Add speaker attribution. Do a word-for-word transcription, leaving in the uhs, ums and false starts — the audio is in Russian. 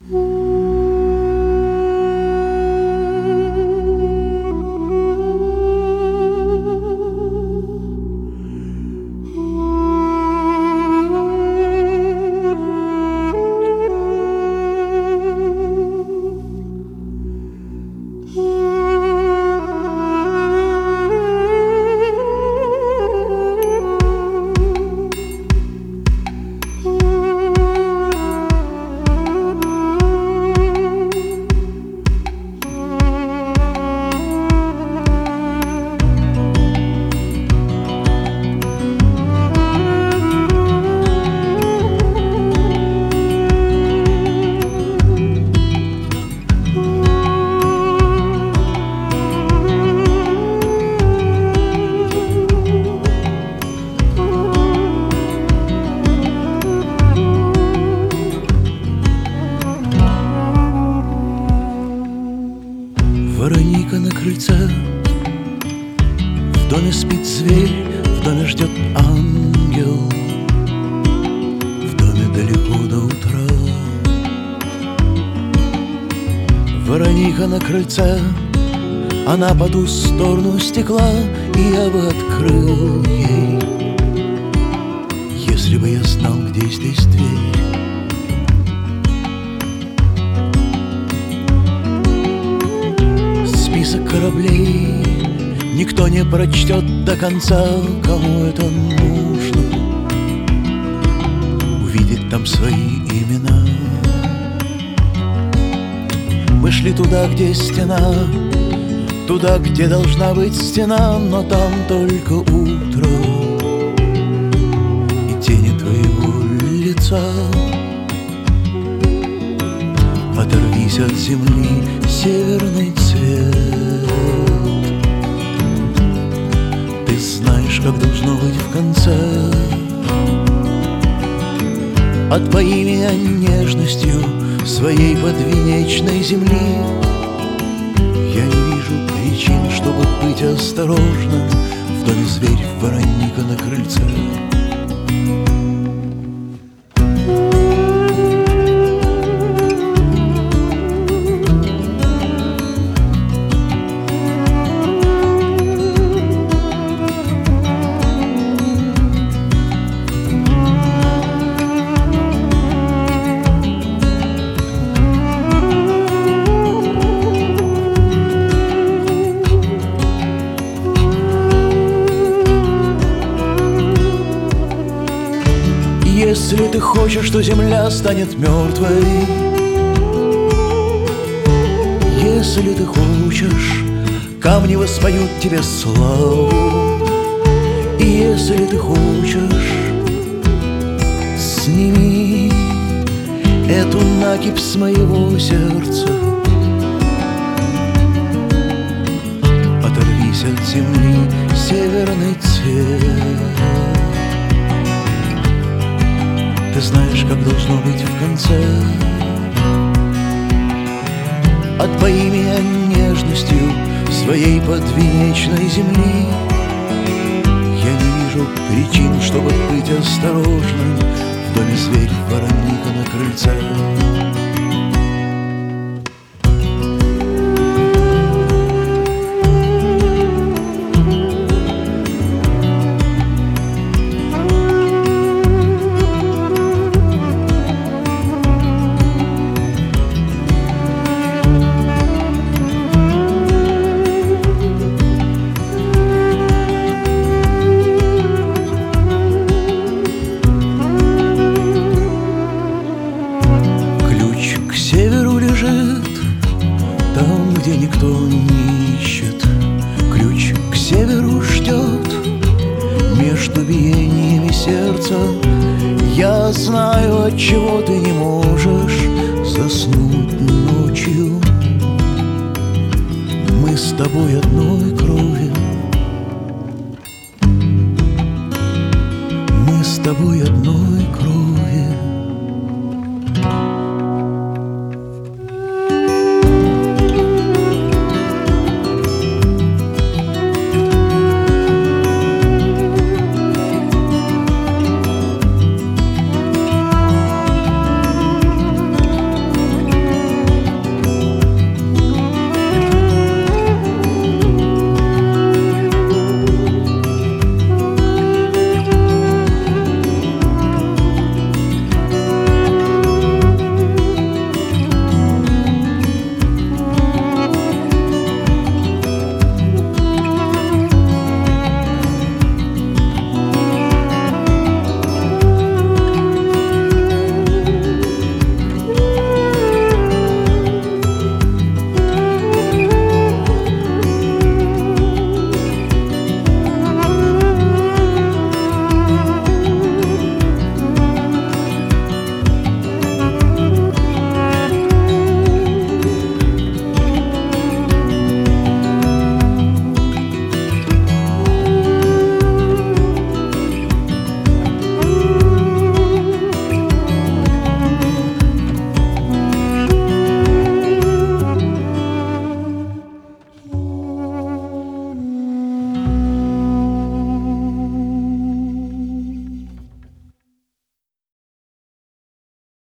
Speaker 1: Вороника на крыльце, в доме спит зверь, в доме ждет ангел, в доме далеко до утра. Вороника на крыльце, она по ту сторону стекла, и я бы открыл ей, если бы я знал, где здесь дверь. Список кораблей никто не прочтет до конца, кому это нужно увидеть там свои имена. Мы шли туда, где стена, туда, где должна быть стена, но там только утро и тени твоего лица. Оторвись от земли, северный цвет. Ты знаешь, как должно быть в конце. Отпои меня нежностью своей подвенечной земли. Я не вижу причин, чтобы быть осторожным. В доме зверь, вороника на крыльце. Если ты хочешь, что земля станет мертвой, если ты хочешь, камни воспоют тебе славу, и если ты хочешь, сними эту накипь с моего сердца. Оторвись от земли, северный цвет. Ты знаешь, как должно быть в конце. Отпои меня нежностью своей подвенечной земли. Я не вижу причин, чтобы быть осторожным. В доме зверь, вороника на крыльце. Там, где никто не ищет, ключ к северу ждет. Между биениями сердца я знаю, отчего ты не можешь заснуть ночью. Мы с тобой одной крови, мы с тобой одной.